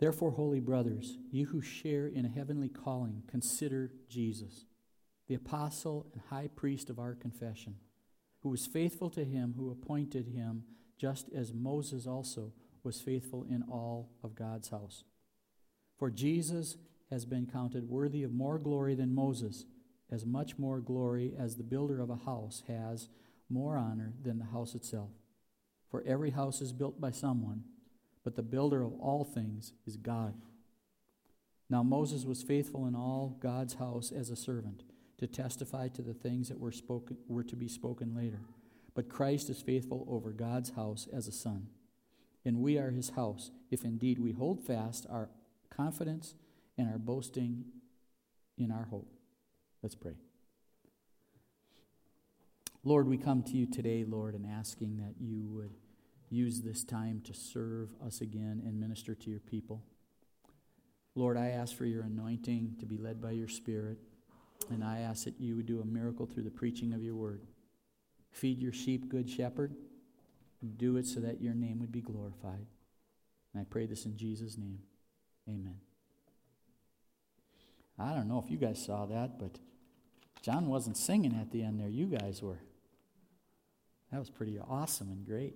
Therefore, holy brothers, you who share in a heavenly calling, consider Jesus, the apostle and high priest of our confession, who was faithful to him who appointed him, just as Moses also was faithful in all of God's house. For Jesus has been counted worthy of more glory than Moses, as much more glory as the builder of a house has more honor than the house itself. For every house is built by someone, but the builder of all things is God. Now Moses was faithful in all God's house as a servant, to testify to the things that were to be spoken later. But Christ is faithful over God's house as a son. And we are his house, if indeed we hold fast our confidence and our boasting in our hope. Let's pray. Lord, we come to you today, Lord, and asking that you would use this time to serve us again and minister to your people. Lord, I ask for your anointing to be led by your Spirit, and I ask that you would do a miracle through the preaching of your word. Feed your sheep, good shepherd. Do it so that your name would be glorified. And I pray this in Jesus' name. Amen. I don't know if you guys saw that, but John wasn't singing at the end there. You guys were. That was pretty awesome and great.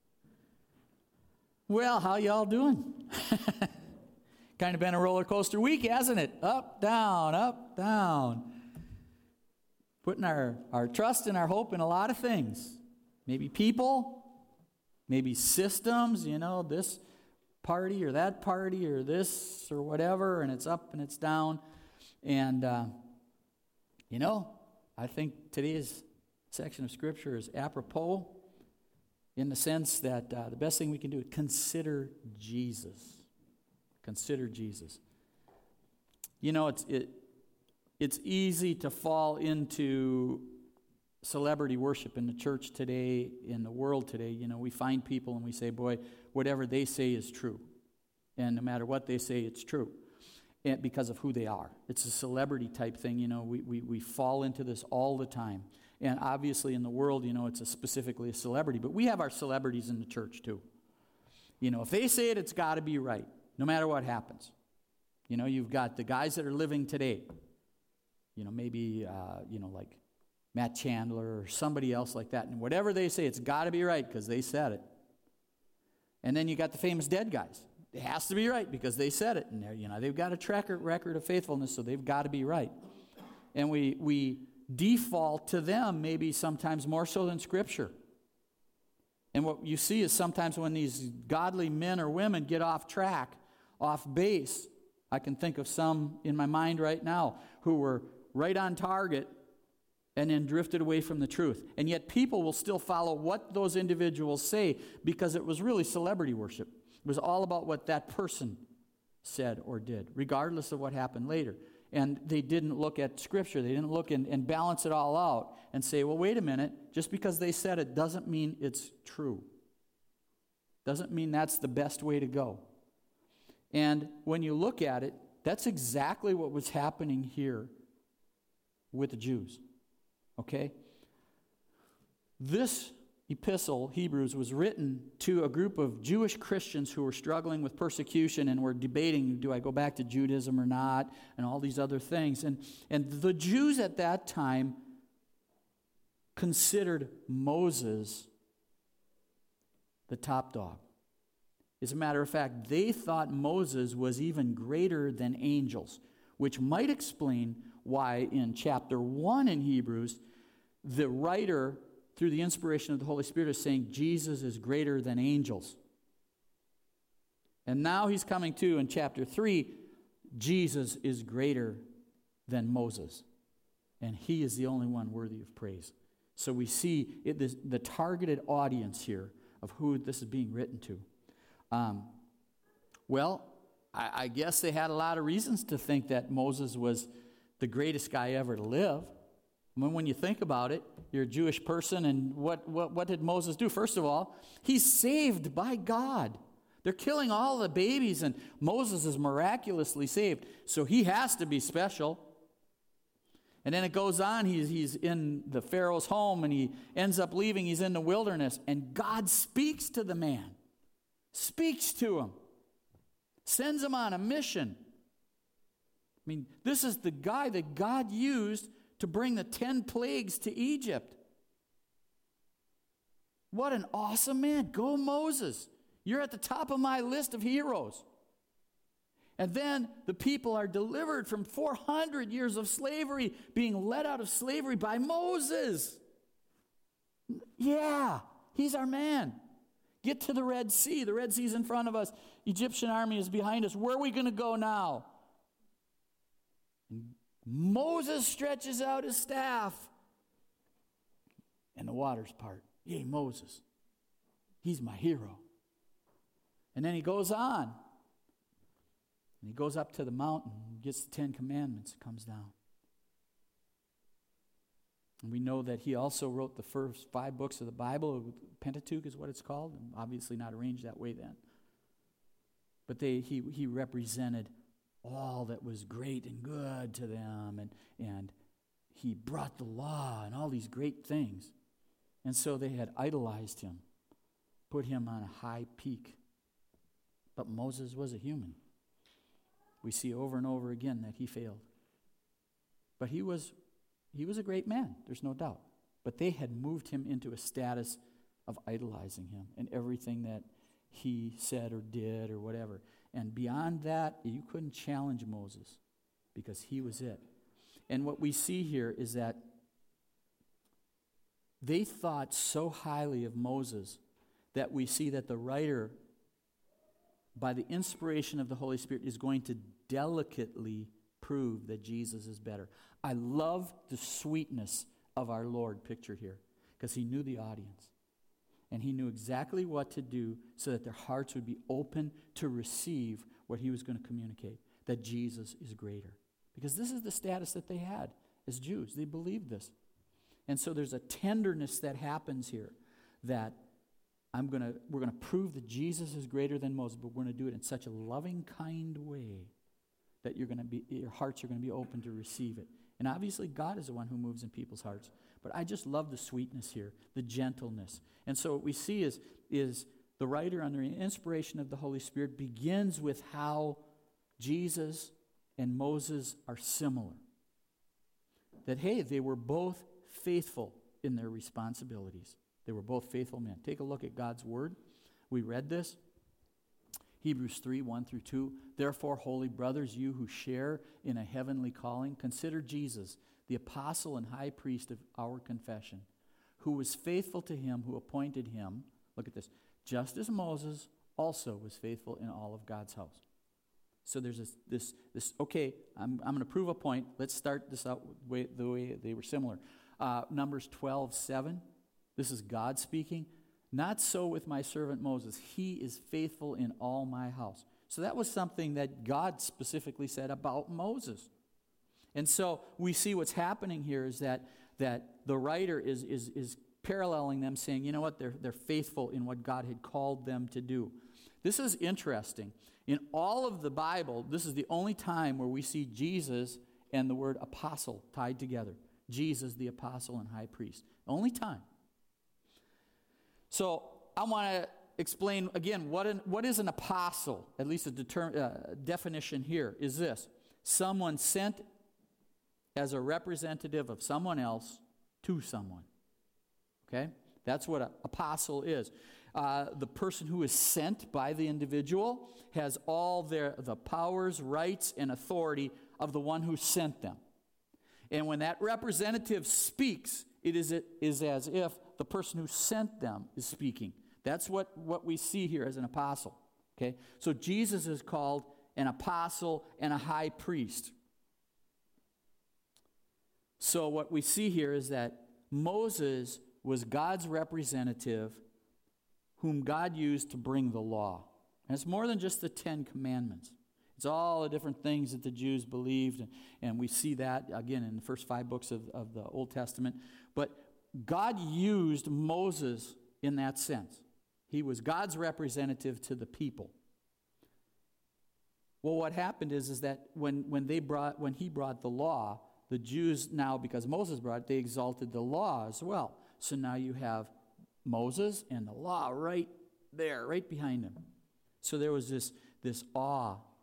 Well, how y'all doing? Kind of been a roller coaster week, hasn't it? Up, down, up, down. Putting our trust and our hope in a lot of things. Maybe people, maybe systems, this party or that party or this or whatever, and it's up and it's down. And, I think today's section of Scripture is apropos in the sense that the best thing we can do is consider Jesus. Consider Jesus. It's easy to fall into celebrity worship in the church today, in the world today. We find people and we say, boy, whatever they say is true. And no matter what they say, it's true. And because of who they are. It's a celebrity type thing. We fall into this all the time. And obviously in the world, it's specifically a celebrity. But we have our celebrities in the church too. If they say it, it's got to be right. No matter what happens. You've got the guys that are living today. Maybe, like Matt Chandler or somebody else like that. And whatever they say, it's got to be right because they said it. And then you got the famous dead guys. It has to be right because they said it. And they've got a track record of faithfulness, so they've got to be right. And we default to them maybe sometimes more so than Scripture. And what you see is sometimes when these godly men or women get off track, off base, I can think of some in my mind right now who were right on target and then drifted away from the truth. And yet people will still follow what those individuals say because it was really celebrity worship. It was all about what that person said or did, regardless of what happened later. And they didn't look at Scripture. They didn't look and balance it all out and say, well, wait a minute. Just because they said it doesn't mean it's true. Doesn't mean that's the best way to go. And when you look at it, that's exactly what was happening here with the Jews. Okay? This epistle, Hebrews, was written to a group of Jewish Christians who were struggling with persecution and were debating, do I go back to Judaism or not, and all these other things. And the Jews at that time considered Moses the top dog. As a matter of fact, they thought Moses was even greater than angels, which might explain why in chapter 1 in Hebrews, the writer, through the inspiration of the Holy Spirit, is saying Jesus is greater than angels. And now he's coming to, in chapter 3, Jesus is greater than Moses. And he is the only one worthy of praise. So we see the targeted audience here of who this is being written to. I guess they had a lot of reasons to think that Moses was the greatest guy ever to live. I mean, when you think about it, you're a Jewish person, and what did Moses do? First of all, he's saved by God. They're killing all the babies, and Moses is miraculously saved. So he has to be special. And then it goes on, he's in the Pharaoh's home, and he ends up leaving, he's in the wilderness, and God speaks to the man. Speaks to him. sends him on a mission. I mean, this is the guy that God used to bring the 10 plagues to Egypt. What an awesome man. Go Moses. You're at the top of my list of heroes. And then the people are delivered from 400 years of slavery, being led out of slavery by Moses. Yeah, he's our man. Get to the Red Sea. The Red Sea's in front of us. Egyptian army is behind us. Where are we going to go now? And Moses stretches out his staff, and the waters part. Yay, Moses. He's my hero. And then he goes on. And he goes up to the mountain, gets the 10 Commandments, comes down. And we know that he also wrote the first 5 books of the Bible. Pentateuch is what it's called. And obviously not arranged that way then. But he represented all that was great and good to them. And he brought the law and all these great things. And so they had idolized him, put him on a high peak. But Moses was a human. We see over and over again that he failed. But he was a great man, there's no doubt. But they had moved him into a status of idolizing him and everything that he said or did or whatever. And beyond that, you couldn't challenge Moses because he was it. And what we see here is that they thought so highly of Moses that we see that the writer, by the inspiration of the Holy Spirit, is going to delicately prove that Jesus is better. I love the sweetness of our Lord pictured here because he knew the audience. And he knew exactly what to do so that their hearts would be open to receive what he was going to communicate, that Jesus is greater. Because this is the status that they had as Jews. They believed this. And so there's a tenderness that happens here that we're going to prove that Jesus is greater than Moses, but we're going to do it in such a loving, kind way that your hearts are going to be open to receive it. And obviously God is the one who moves in people's hearts. But I just love the sweetness here, the gentleness. And so what we see is the writer, under the inspiration of the Holy Spirit, begins with how Jesus and Moses are similar. That, hey, they were both faithful in their responsibilities. They were both faithful men. Take a look at God's word. We read this. Hebrews 3, 1 through 2. Therefore, holy brothers, you who share in a heavenly calling, consider Jesus, the apostle and high priest of our confession, who was faithful to him who appointed him. Look at this. Just as Moses also was faithful in all of God's house. So there's this okay, I'm going to prove a point. Let's start this out the way they were similar. Numbers 12, 7. This is God speaking. Not so with my servant Moses. He is faithful in all my house. So that was something that God specifically said about Moses. And so we see what's happening here is that the writer is paralleling them, saying, you know what, they're faithful in what God had called them to do. This is interesting. In all of the Bible, this is the only time where we see Jesus and the word apostle tied together. Jesus, the apostle and high priest. Only time. So I want to explain again what is an apostle. At least a definition here is this: someone sent as a representative of someone else to someone. Okay, that's what an apostle is. The person who is sent by the individual has all the powers, rights, and authority of the one who sent them. And when that representative speaks, it is as if the person who sent them is speaking. That's what we see here as an apostle. Okay? So Jesus is called an apostle and a high priest. So what we see here is that Moses was God's representative whom God used to bring the law. And it's more than just the 10 Commandments. It's all the different things that the Jews believed, and we see that, again, in the first 5 books of the Old Testament. But God used Moses in that sense. He was God's representative to the people. Well, what happened is that when he brought the law, the Jews now, because Moses brought it, they exalted the law as well. So now you have Moses and the law right there, right behind him. So there was this awe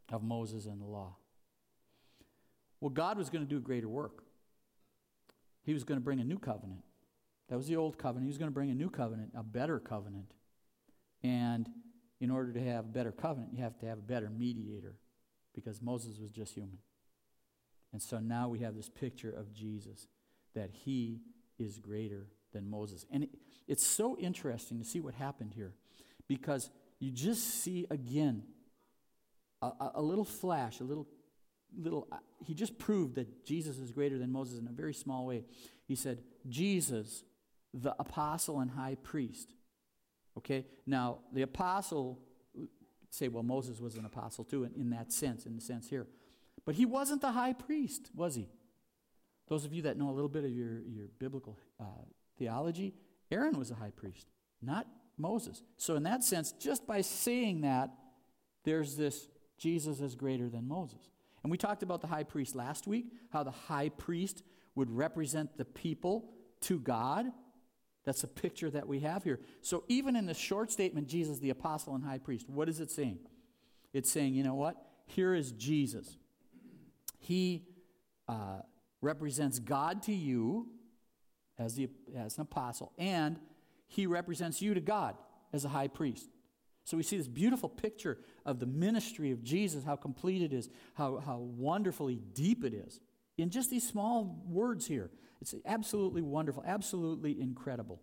of Moses and the law. Well, God was going to do a greater work. He was going to bring a new covenant. That was the old covenant. He was going to bring a new covenant, a better covenant. And in order to have a better covenant, you have to have a better mediator, because Moses was just human. And so now we have this picture of Jesus, that he is greater than Moses. And it's so interesting to see what happened here, because you just see again a little flash, he just proved that Jesus is greater than Moses in a very small way. He said, Jesus, the apostle and high priest. Okay, now the apostle, say, well, Moses was an apostle too in the sense here. But he wasn't the high priest, was he? Those of you that know a little bit of your biblical theology, Aaron was a high priest, not Moses. So in that sense, just by saying that, there's this Jesus is greater than Moses. And we talked about the high priest last week, how the high priest would represent the people to God. That's a picture that we have here. So even in the short statement, Jesus, the apostle and high priest, what is it saying? It's saying, you know what? Here is Jesus. He represents God to you as an apostle, and he represents you to God as a high priest. So we see this beautiful picture of the ministry of Jesus, how complete it is, how wonderfully deep it is. In just these small words here, it's absolutely wonderful, absolutely incredible.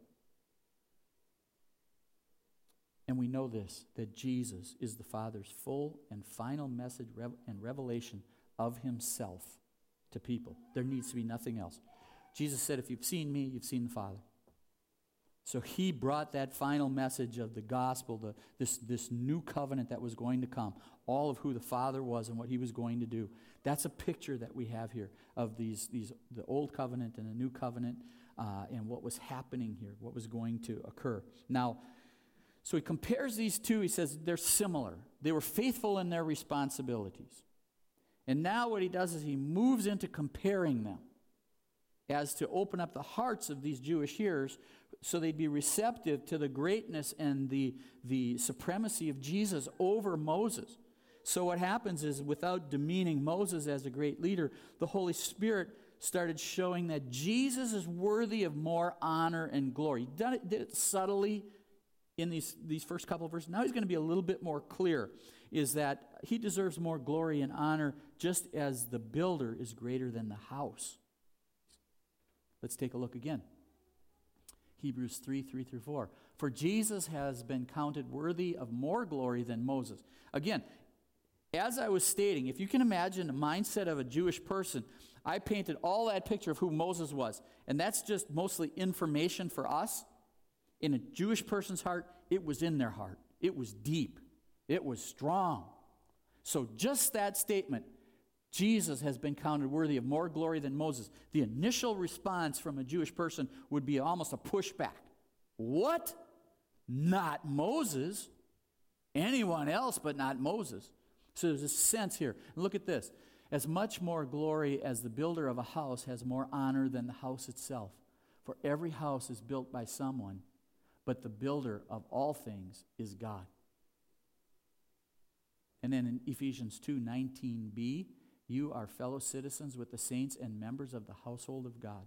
And we know this, that Jesus is the Father's full and final message and revelation of himself to people. There needs to be nothing else. Jesus said, if you've seen me, you've seen the Father. So he brought that final message of the gospel, this new covenant that was going to come, all of who the Father was and what he was going to do. That's a picture that we have here of the old covenant and the new covenant and what was happening here, what was going to occur. Now, so he compares these two. He says they're similar. They were faithful in their responsibilities. And now what he does is he moves into comparing them as to open up the hearts of these Jewish hearers so they'd be receptive to the greatness and the supremacy of Jesus over Moses. So what happens is, without demeaning Moses as a great leader, the Holy Spirit started showing that Jesus is worthy of more honor and glory. He did it subtly in these first couple of verses. Now he's going to be a little bit more clear, is that he deserves more glory and honor just as the builder is greater than the house. Let's take a look again. Hebrews 3:3-4. For Jesus has been counted worthy of more glory than Moses. Again, as I was stating, if you can imagine the mindset of a Jewish person, I painted all that picture of who Moses was. And that's just mostly information for us. In a Jewish person's heart, it was in their heart. It was deep. It was strong. So just that statement, Jesus has been counted worthy of more glory than Moses. The initial response from a Jewish person would be almost a pushback. What? Not Moses. Anyone else but not Moses. So there's a sense here. Look at this. As much more glory as the builder of a house has more honor than the house itself. For every house is built by someone, but the builder of all things is God. And then in Ephesians 2:19b, you are fellow citizens with the saints and members of the household of God.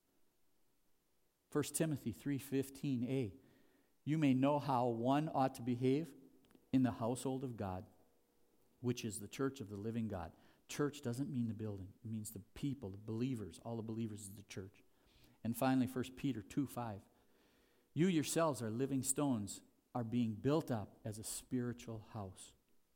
1 Timothy 3:15a, you may know how one ought to behave in the household of God, which is the church of the living God. Church doesn't mean the building. It means the people, the believers. All the believers of the church. And finally, 1 Peter 2:5. You yourselves are living stones, are being built up as a spiritual house.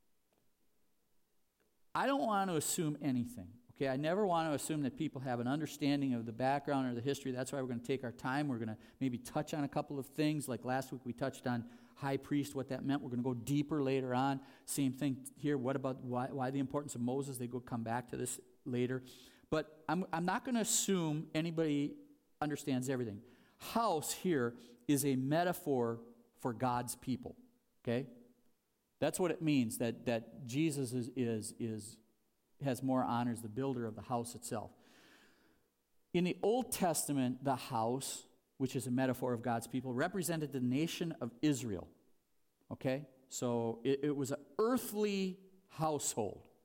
I don't want to assume anything. Okay, I never want to assume that people have an understanding of the background or the history. That's why we're going to take our time. We're going to maybe touch on a couple of things. Like last week we touched on high priest, what that meant. We're going to go deeper later on. Same thing here. What about why the importance of Moses? They come back to this later. But I'm not going to assume anybody understands everything. House here is a metaphor for God's people. Okay? That's what it means, that Jesus has more honor as the builder of the house itself. In the Old Testament, the house, which is a metaphor of God's people, represented the nation of Israel. Okay? So it was an earthly household.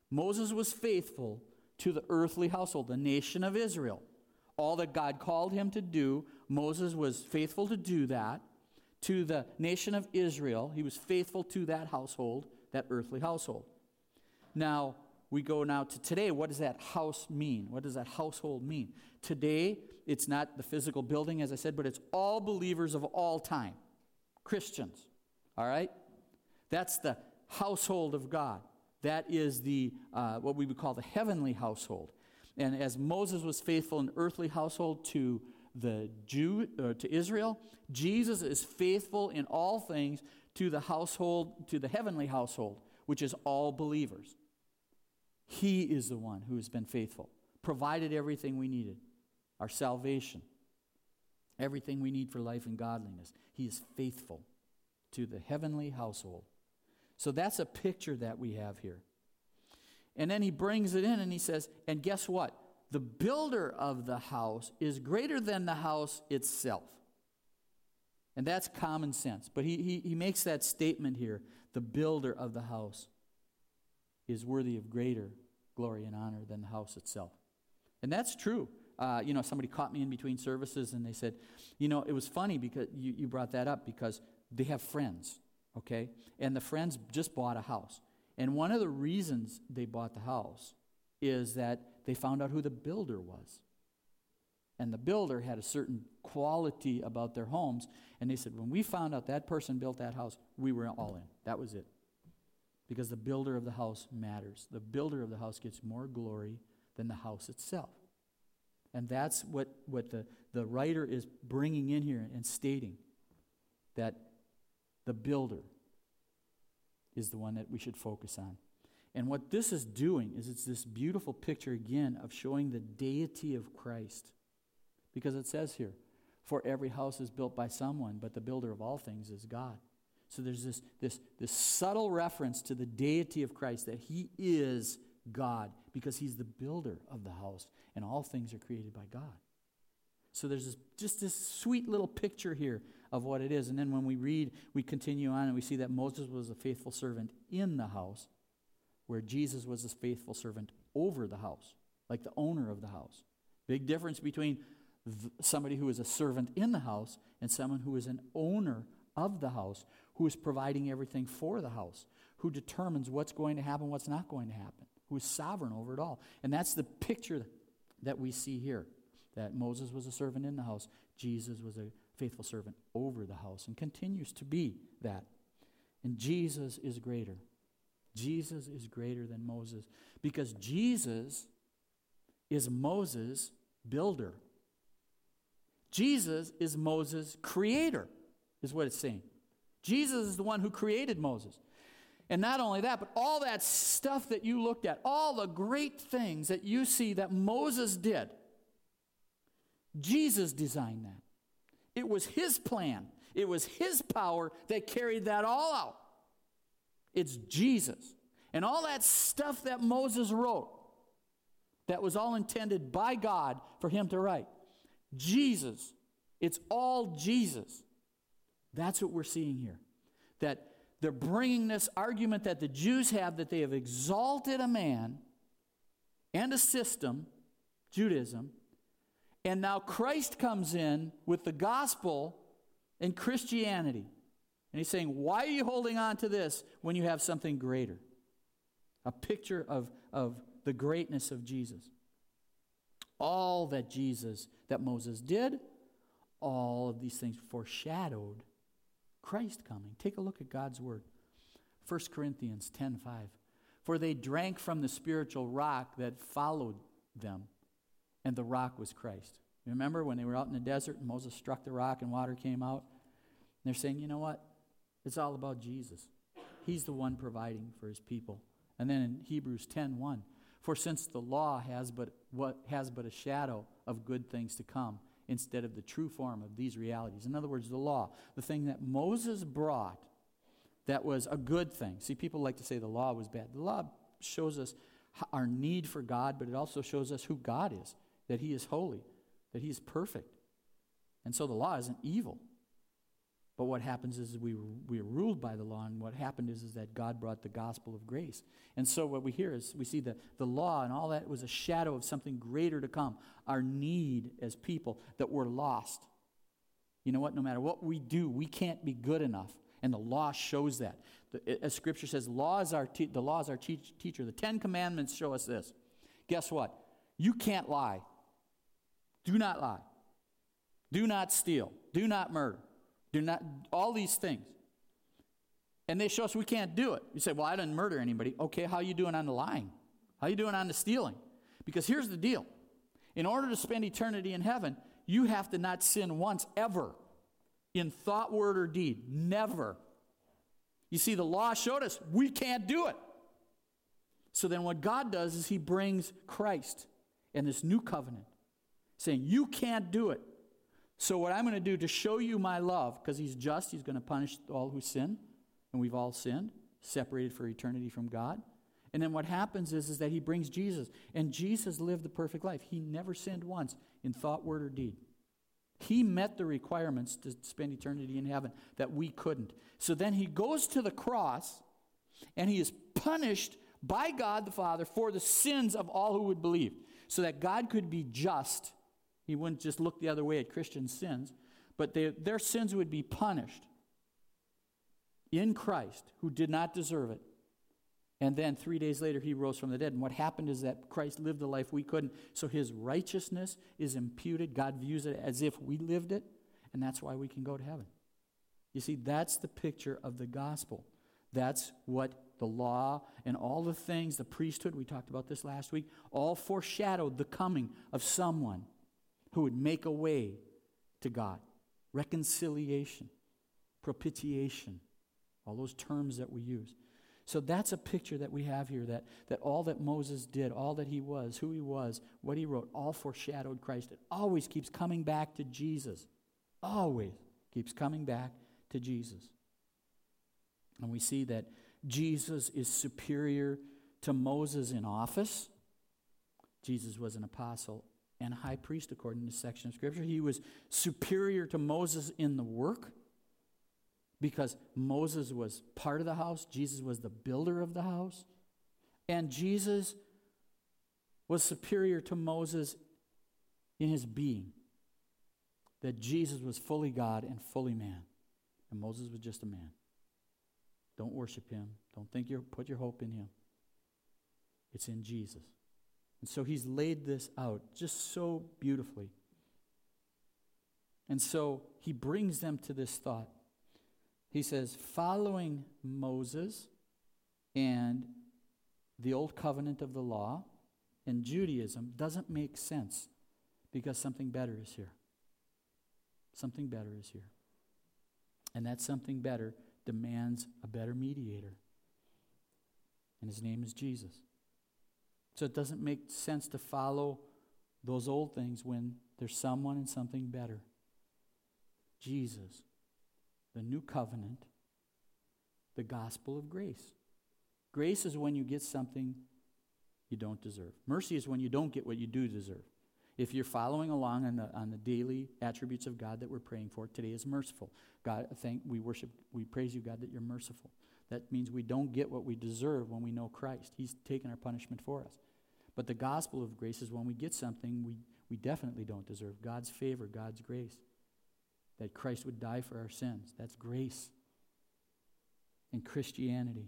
Moses was faithful to the earthly household, the nation of Israel. All that God called him to do, Moses was faithful to do that. To the nation of Israel, he was faithful to that household, that earthly household. Now, we go now to today. What does that house mean? What does that household mean? Today, it's not the physical building, as I said, but it's all believers of all time. Christians. All right? That's the household of God. That is the what we would call the heavenly household. And as Moses was faithful in the earthly household to to Israel, Jesus is faithful in all things to the household, to the heavenly household, which is all believers. He is the one who has been faithful, provided everything we needed, our salvation, everything we need for life and godliness. He is faithful to the heavenly household. So that's a picture that we have here. And then he brings it in and he says, and guess what? The builder of the house is greater than the house itself. And that's common sense. But he makes that statement here. The builder of the house is worthy of greater glory and honor than the house itself. And that's true. Somebody caught me in between services and they said, it was funny because you brought that up because they have friends, okay? And the friends just bought a house. And one of the reasons they bought the house is that they found out who the builder was. And the builder had a certain quality about their homes. And they said, when we found out that person built that house, we were all in. That was it. Because the builder of the house matters. The builder of the house gets more glory than the house itself. And that's what the writer is bringing in here and stating, that the builder is the one that we should focus on. And what this is doing is it's this beautiful picture again of showing the deity of Christ. Because it says here, for every house is built by someone, but the builder of all things is God. So there's this subtle reference to the deity of Christ, that he is God, because he's the builder of the house, and all things are created by God. So there's this sweet little picture here of what it is. And then when we read, we continue on and we see that Moses was a faithful servant in the house, where Jesus was a faithful servant over the house, like the owner of the house. Big difference between somebody who is a servant in the house and someone who is an owner of the house, who is providing everything for the house, who determines what's going to happen, what's not going to happen, who is sovereign over it all. And that's the picture that we see here, that Moses was a servant in the house. Jesus was a faithful servant over the house and continues to be that. And Jesus is greater. Jesus is greater than Moses because Jesus is Moses' builder. Jesus is Moses' creator, is what it's saying. Jesus is the one who created Moses. And not only that, but all that stuff that you looked at, all the great things that you see that Moses did, Jesus designed that. It was his plan. It was his power that carried that all out. It's Jesus. And all that stuff that Moses wrote, that was all intended by God for him to write. Jesus. It's all Jesus. That's what we're seeing here. That they're bringing this argument that the Jews have, that they have exalted a man and a system, Judaism, and now Christ comes in with the gospel and Christianity. And he's saying, why are you holding on to this when you have something greater? A picture of the greatness of Jesus. All that Moses did, all of these things foreshadowed Christ coming. Take a look at God's word. 1 Corinthians 10:5. For they drank from the spiritual rock that followed them, and the rock was Christ. Remember when they were out in the desert and Moses struck the rock and water came out? And they're saying, you know what? It's all about Jesus. He's the one providing for his people. And then in Hebrews 10:1, for since the law has but a shadow of good things to come, instead of the true form of these realities. In other words, the law, the thing that Moses brought, that was a good thing. See, people like to say the law was bad. The law shows us our need for God, but it also shows us who God is, that he is holy, that he is perfect. And so the law isn't evil. But what happens is we are ruled by the law, and what happened is that God brought the gospel of grace. And so what we hear is we see that the law and all that was a shadow of something greater to come, our need as people, that we're lost. You know what? No matter what we do, we can't be good enough. And the law shows that. As Scripture says, the law is our teacher. The 10 Commandments show us this. Guess what? You can't lie. Do not lie. Do not steal. Do not murder. Do not, all these things. And they show us we can't do it. You say, well, I didn't murder anybody. Okay, how are you doing on the lying? How are you doing on the stealing? Because here's the deal. In order to spend eternity in heaven, you have to not sin once, ever. In thought, word, or deed. Never. You see, the law showed us we can't do it. So then what God does is he brings Christ and this new covenant, saying you can't do it. So what I'm going to do to show you my love, because he's just, he's going to punish all who sin, and we've all sinned, separated for eternity from God. And then what happens is that he brings Jesus, and Jesus lived the perfect life. He never sinned once in thought, word, or deed. He met the requirements to spend eternity in heaven that we couldn't. So then he goes to the cross, and he is punished by God the Father for the sins of all who would believe, so that God could be just. He wouldn't just look the other way at Christian sins, but their sins would be punished in Christ, who did not deserve it. And then 3 days later, he rose from the dead. And what happened is that Christ lived the life we couldn't. So his righteousness is imputed. God views it as if we lived it, and that's why we can go to heaven. You see, that's the picture of the gospel. That's what the law and all the things, the priesthood, we talked about this last week, all foreshadowed the coming of someone who would make a way to God. Reconciliation, propitiation, all those terms that we use. So that's a picture that we have here, that all that Moses did, all that he was, who he was, what he wrote, all foreshadowed Christ. It always keeps coming back to Jesus. Always keeps coming back to Jesus. And we see that Jesus is superior to Moses in office. Jesus was an apostle and high priest according to this section of Scripture. He was superior to Moses in the work because Moses was part of the house. Jesus was the builder of the house. And Jesus was superior to Moses in his being. That Jesus was fully God and fully man. And Moses was just a man. Don't worship him. Don't think put your hope in him. It's in Jesus. And so he's laid this out just so beautifully. And so he brings them to this thought. He says, following Moses and the old covenant of the law and Judaism doesn't make sense because something better is here. Something better is here. And that something better demands a better mediator. And his name is Jesus. So it doesn't make sense to follow those old things when there's someone and something better. Jesus, the new covenant, the gospel of grace. Grace is when you get something you don't deserve. Mercy is when you don't get what you do deserve. If you're following along on the daily attributes of God that we're praying for, today is merciful. God, we praise you, God, that you're merciful. That means we don't get what we deserve when we know Christ. He's taken our punishment for us. But the gospel of grace is when we get something we definitely don't deserve. God's favor, God's grace. That Christ would die for our sins. That's grace. And Christianity.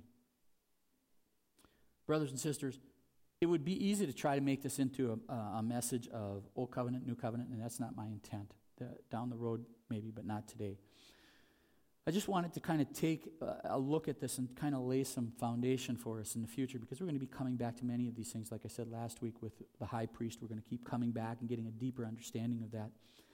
Brothers and sisters, it would be easy to try to make this into a message of Old Covenant, New Covenant, and that's not my intent. Down the road, maybe, but not today. I just wanted to kind of take a look at this and kind of lay some foundation for us in the future, because we're going to be coming back to many of these things. Like I said last week with the high priest, we're going to keep coming back and getting a deeper understanding of that.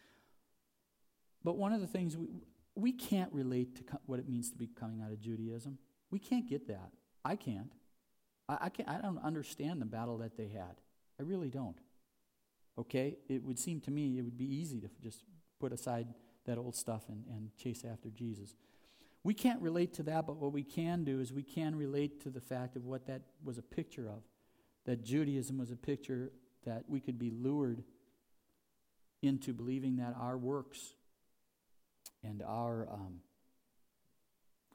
But one of the things, we can't relate to what it means to be coming out of Judaism. We can't get that. I can't. I don't understand the battle that they had. I really don't. Okay? It would seem to me it would be easy to just put aside that old stuff and chase after Jesus. We can't relate to that, but what we can do is we can relate to the fact of what that was a picture of. That Judaism was a picture that we could be lured into believing that our works and our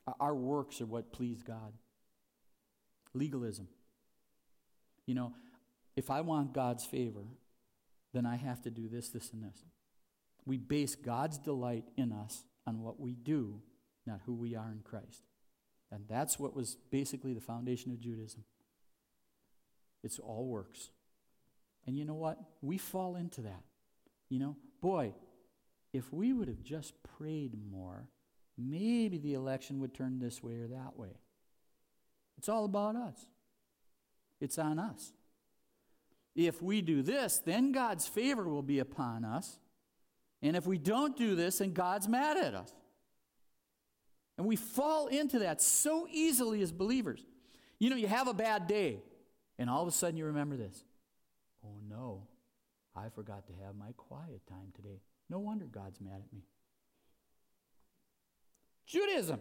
Our works are what please God. Legalism. You know, if I want God's favor, then I have to do this, this, and this. We base God's delight in us on what we do, not who we are in Christ. And that's what was basically the foundation of Judaism. It's all works. And you know what? We fall into that. You know, boy, if we would have just prayed more, maybe the election would turn this way or that way. It's all about us. It's on us. If we do this, then God's favor will be upon us. And if we don't do this, then God's mad at us. And we fall into that so easily as believers. You know, you have a bad day, and all of a sudden you remember this. Oh no, I forgot to have my quiet time today. No wonder God's mad at me. Judaism.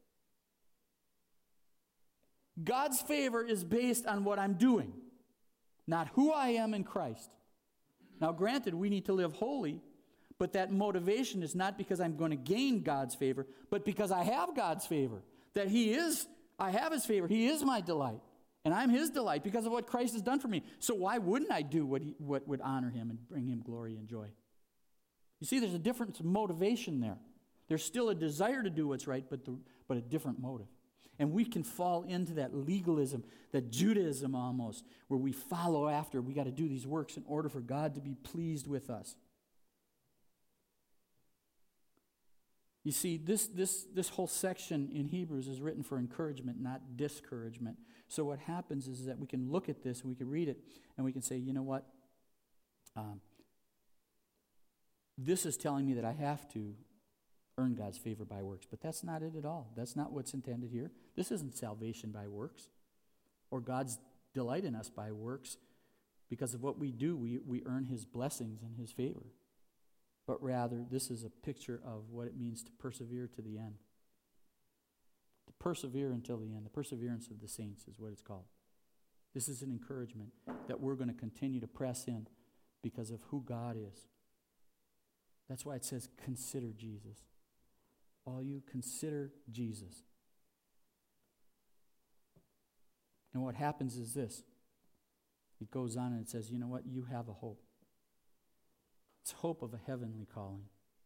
God's favor is based on what I'm doing, not who I am in Christ. Now, granted, we need to live holy, but that motivation is not because I'm going to gain God's favor, but because I have God's favor. That I have His favor. He is my delight. And I'm His delight because of what Christ has done for me. So why wouldn't I do what would honor Him and bring Him glory and joy? You see, there's a different motivation there. There's still a desire to do what's right, but a different motive. And we can fall into that legalism, that Judaism almost, where we follow after. We got to do these works in order for God to be pleased with us. You see, this whole section in Hebrews is written for encouragement, not discouragement. So what happens is that we can look at this, and we can read it, and we can say, you know what? This is telling me that I have to earn God's favor by works. But that's not it at all. That's not what's intended here. This isn't salvation by works or God's delight in us by works. Because of what we do, we earn His blessings and His favor. But rather, this is a picture of what it means to persevere to the end. To persevere until the end. The perseverance of the saints is what it's called. This is an encouragement that we're going to continue to press in because of who God is. That's why it says, consider Jesus. All you consider Jesus. And what happens is this. It goes on and it says, you know what? You have a hope. It's hope of a heavenly calling.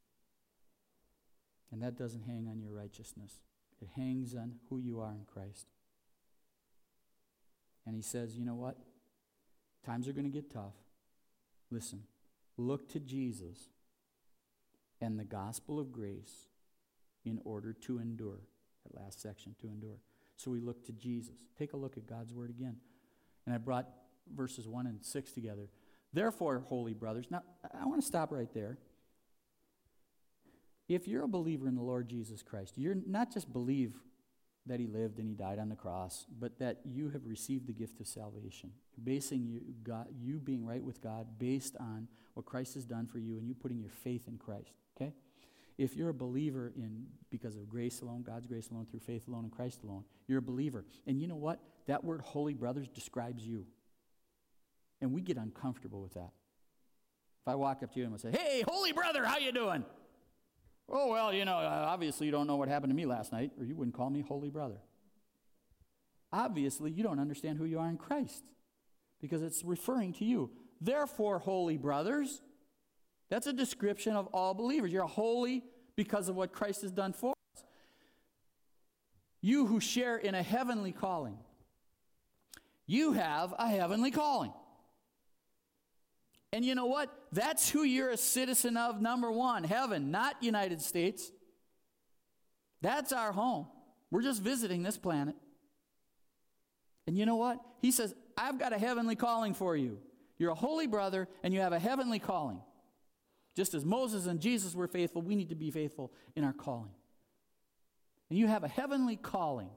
And that doesn't hang on your righteousness. It hangs on who you are in Christ. And he says, you know what? Times are going to get tough. Listen, look to Jesus and the gospel of grace in order to endure. That last section, to endure. So we look to Jesus. Take a look at God's word again. And I brought verses 1 and 6 together. Therefore, holy brothers, now I want to stop right there. If you're a believer in the Lord Jesus Christ, you're not just believe that He lived and He died on the cross, but that you have received the gift of salvation. Basing you being right with God based on what Christ has done for you and you putting your faith in Christ, okay? If you're a believer because of grace alone, God's grace alone, through faith alone, in Christ alone, you're a believer. And you know what? That word holy brothers describes you. And we get uncomfortable with that. If I walk up to you and I say, hey, holy brother, how you doing? Oh, well, obviously you don't know what happened to me last night, or you wouldn't call me holy brother. Obviously, you don't understand who you are in Christ, because it's referring to you. Therefore, holy brothers, that's a description of all believers. You're holy because of what Christ has done for us. You who share in a heavenly calling. You have a heavenly calling. And you know what? That's who you're a citizen of, number one, heaven, not United States. That's our home. We're just visiting this planet. And you know what? He says, I've got a heavenly calling for you. You're a holy brother, and you have a heavenly calling. Just as Moses and Jesus were faithful, we need to be faithful in our calling. And you have a heavenly calling.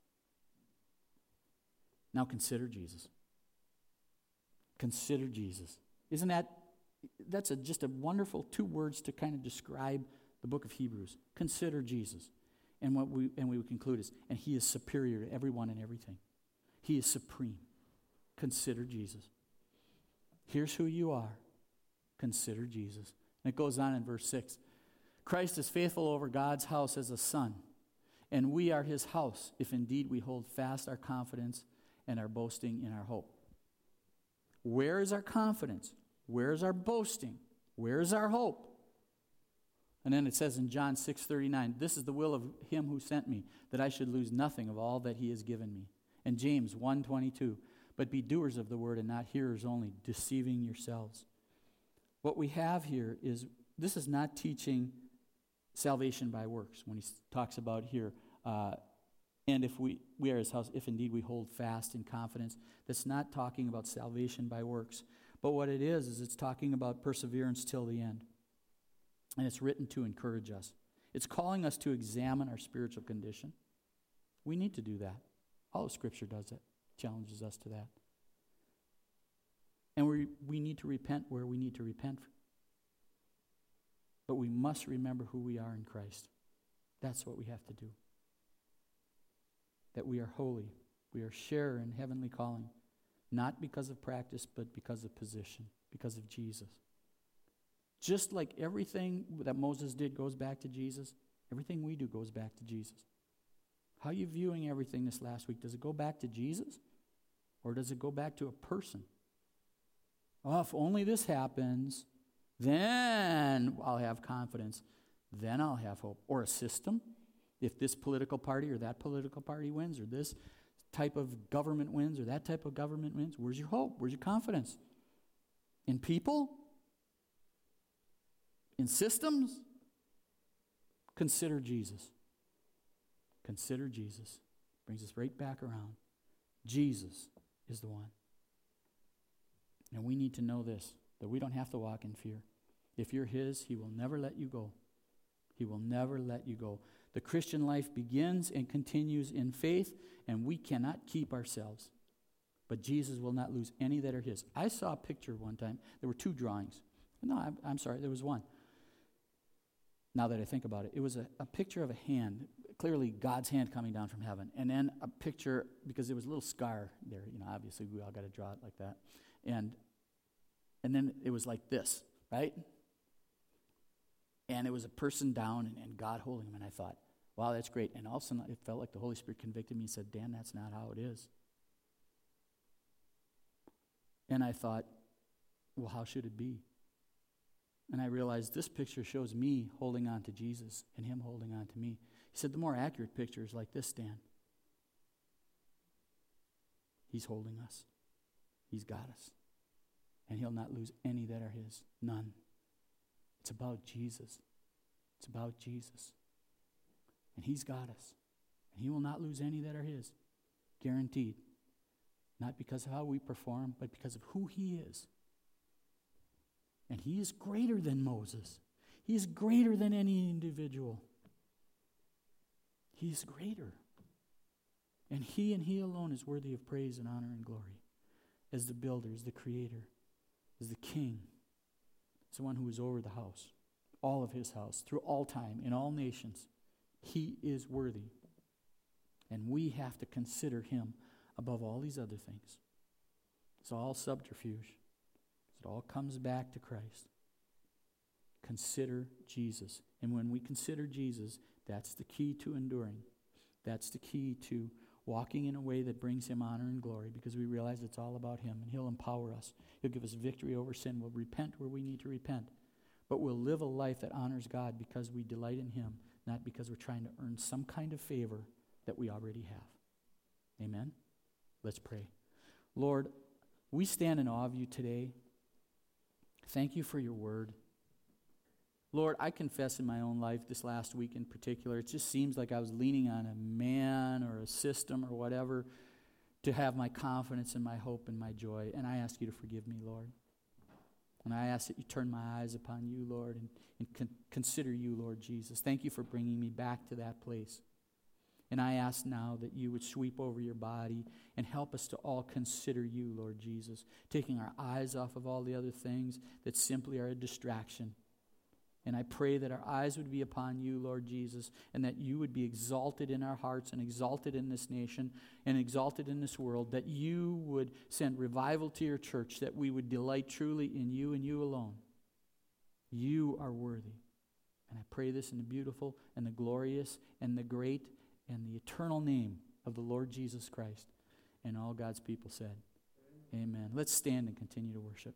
Now consider Jesus. Consider Jesus. Isn't that's just a wonderful 2 words to kind of describe the book of Hebrews. Consider Jesus. And we would conclude is, and He is superior to everyone and everything. He is supreme. Consider Jesus. Here's who you are. Consider Jesus. And it goes on in verse 6. Christ is faithful over God's house as a son And we are his house, if indeed we hold fast our confidence and our boasting in our hope. Where is our confidence? Where is our boasting? Where is our hope? And then it says in John 6:39, this is the will of him who sent me, that I should lose nothing of all that he has given me. And James 1:22, but be doers of the word and not hearers only, deceiving yourselves. What we have here is, this is not teaching salvation by works. When he talks about here, and if we are his house, if indeed we hold fast in confidence, that's not talking about salvation by works. But what it is it's talking about perseverance till the end. And it's written to encourage us. It's calling us to examine our spiritual condition. We need to do that. All of Scripture does it, challenges us to that. And we need to repent where we need to repent. But we must remember who we are in Christ. That's what we have to do. That we are holy. We are sharer in heavenly calling. Not because of practice, but because of position, because of Jesus. Just like everything that Moses did goes back to Jesus, everything we do goes back to Jesus. How are you viewing everything this last week? Does it go back to Jesus? Or does it go back to a person? Oh, if only this happens, then I'll have confidence. Then I'll have hope. Or a system. If this political party or that political party wins, or this type of government wins, or that type of government wins, where's your hope? Where's your confidence? In people? In systems? Consider Jesus. Consider Jesus. Brings us right back around. Jesus is the one. And we need to know this, that we don't have to walk in fear. If you're his, he will never let you go. He will never let you go. The Christian life begins and continues in faith, and we cannot keep ourselves. But Jesus will not lose any that are his. I saw a picture one time. There were two drawings. No, I'm sorry, there was one. Now that I think about it, it was a picture of a hand, clearly God's hand coming down from heaven. And then a picture, because there was a little scar there, obviously we all got to draw it like that. And then it was like this, right? And it was a person down and God holding him. And I thought, wow, that's great. And all of a sudden it felt like the Holy Spirit convicted me and said, Dan, that's not how it is. And I thought, well, how should it be? And I realized this picture shows me holding on to Jesus and him holding on to me. He said the more accurate picture is like this, Dan. He's holding us. He's got us. And he'll not lose any that are his. None. It's about Jesus. It's about Jesus. And he's got us. And he will not lose any that are his. Guaranteed. Not because of how we perform, but because of who he is. And he is greater than Moses. He is greater than any individual. He is greater. And he alone is worthy of praise and honor and glory. As the builder, as the creator, as the king. As the one who is over the house. All of his house. Through all time, in all nations. He is worthy. And we have to consider him above all these other things. It's all subterfuge. It all comes back to Christ. Consider Jesus. And when we consider Jesus, that's the key to enduring. That's the key to walking in a way that brings him honor and glory, because we realize it's all about him, and he'll empower us. He'll give us victory over sin. We'll repent where we need to repent. But we'll live a life that honors God because we delight in him, not because we're trying to earn some kind of favor that we already have. Amen? Let's pray. Lord, we stand in awe of you today. Thank you for your word. Lord, I confess in my own life this last week in particular, it just seems like I was leaning on a man or a system or whatever to have my confidence and my hope and my joy. And I ask you to forgive me, Lord. And I ask that you turn my eyes upon you, Lord, and consider you, Lord Jesus. Thank you for bringing me back to that place. And I ask now that you would sweep over your body and help us to all consider you, Lord Jesus, taking our eyes off of all the other things that simply are a distraction. And I pray that our eyes would be upon you, Lord Jesus, and that you would be exalted in our hearts and exalted in this nation and exalted in this world, that you would send revival to your church, that we would delight truly in you and you alone. You are worthy. And I pray this in the beautiful and the glorious and the great in the eternal name of the Lord Jesus Christ. And all God's people said, amen. Let's stand and continue to worship.